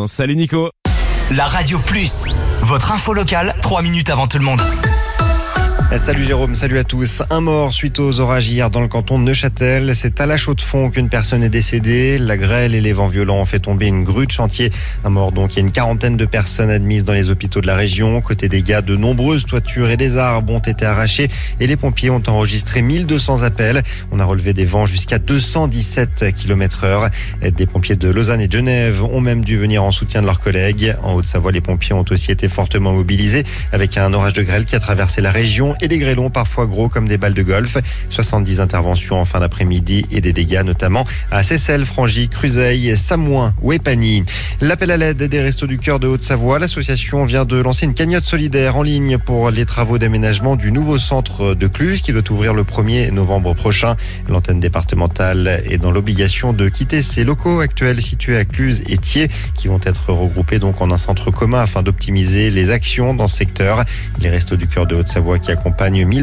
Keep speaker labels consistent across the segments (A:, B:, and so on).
A: matin. Salut Nico.
B: La Radio Plus, votre info locale, 3 minutes avant tout le monde.
C: Salut Jérôme, salut à tous. Un mort suite aux orages hier dans le canton de Neuchâtel. C'est à la Chaux-de-Fonds qu'une personne est décédée. La grêle et les vents violents ont fait tomber une grue de chantier. Un mort donc. Il y a une quarantaine de personnes admises dans les hôpitaux de la région. Côté dégâts, de nombreuses toitures et des arbres ont été arrachés et les pompiers ont enregistré 1200 appels. On a relevé des vents jusqu'à 217 km/h. Des pompiers de Lausanne et de Genève ont même dû venir en soutien de leurs collègues. En Haute-Savoie, les pompiers ont aussi été fortement mobilisés avec un orage de grêle qui a traversé la région et des grêlons parfois gros comme des balles de golf. 70 interventions en fin d'après-midi et des dégâts notamment à Seyssel, Frangy, Cruzeil, Samoin ou Épagny. L'appel à l'aide des Restos du Cœur de Haute-Savoie. L'association vient de lancer une cagnotte solidaire en ligne pour les travaux d'aménagement du nouveau centre de Cluses qui doit ouvrir le 1er novembre prochain. L'antenne départementale est dans l'obligation de quitter ses locaux actuels situés à Cluses et Thiers qui vont être regroupés donc en un centre commun afin d'optimiser les actions dans ce secteur. Les Restos du Cœur de Haute-Savoie qui accompagnent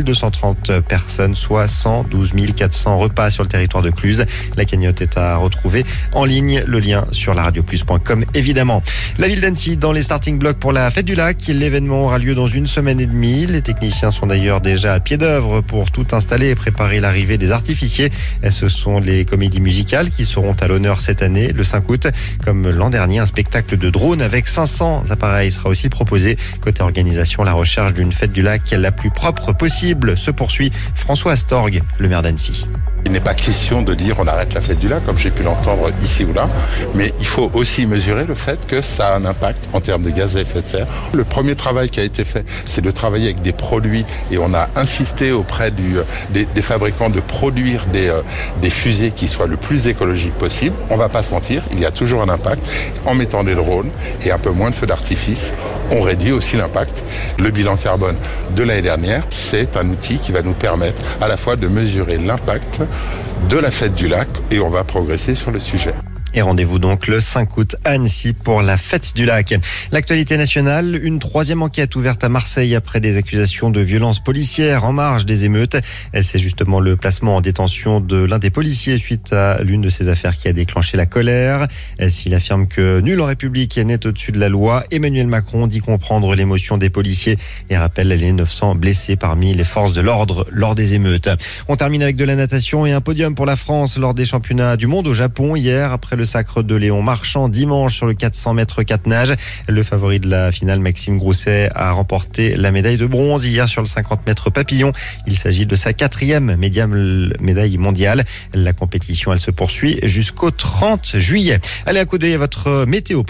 C: 1230 personnes, soit 112 400 repas sur le territoire de Cluses. La cagnotte est à retrouver en ligne. Le lien sur laradioplus.com évidemment. La ville d'Annecy dans les starting blocks pour la fête du lac. L'événement aura lieu dans une semaine et demie. Les techniciens sont d'ailleurs déjà à pied d'œuvre pour tout installer et préparer l'arrivée des artificiers. Ce sont les comédies musicales qui seront à l'honneur cette année, le 5 août. Comme l'an dernier, un spectacle de drone avec 500 appareils sera aussi proposé. Côté organisation, la recherche d'une fête du lac la plus propre possible se poursuit. François Astorg, le maire d'Annecy.
D: Il n'est pas question de dire on arrête la fête du lac, comme j'ai pu l'entendre ici ou là, mais il faut aussi mesurer le fait que ça a un impact en termes de gaz à effet de serre. Le premier travail qui a été fait, c'est de travailler avec des produits et on a insisté auprès des fabricants de produire des fusées qui soient le plus écologiques possible. On va pas se mentir, il y a toujours un impact. En mettant des drones et un peu moins de feux d'artifice, on réduit aussi l'impact. Le bilan carbone de l'année dernière, c'est un outil qui va nous permettre à la fois de mesurer l'impact de la fête du lac et on va progresser sur le sujet.
C: Et rendez-vous donc le 5 août à Annecy pour la fête du lac. L'actualité nationale, une troisième enquête ouverte à Marseille après des accusations de violences policières en marge des émeutes. C'est justement le placement en détention de l'un des policiers suite à l'une de ces affaires qui a déclenché la colère. S'il affirme que nul en République n'est au-dessus de la loi, Emmanuel Macron dit comprendre l'émotion des policiers et rappelle les 900 blessés parmi les forces de l'ordre lors des émeutes. On termine avec de la natation et un podium pour la France lors des championnats du monde au Japon hier après le sacre de Léon Marchand dimanche sur le 400 mètres 4 nages. Le favori de la finale, Maxime Grousset, a remporté la médaille de bronze hier sur le 50 mètres papillon. Il s'agit de sa 4e médaille mondiale. La compétition, elle se poursuit jusqu'au 30 juillet. Allez, un coup d'œil à votre météo.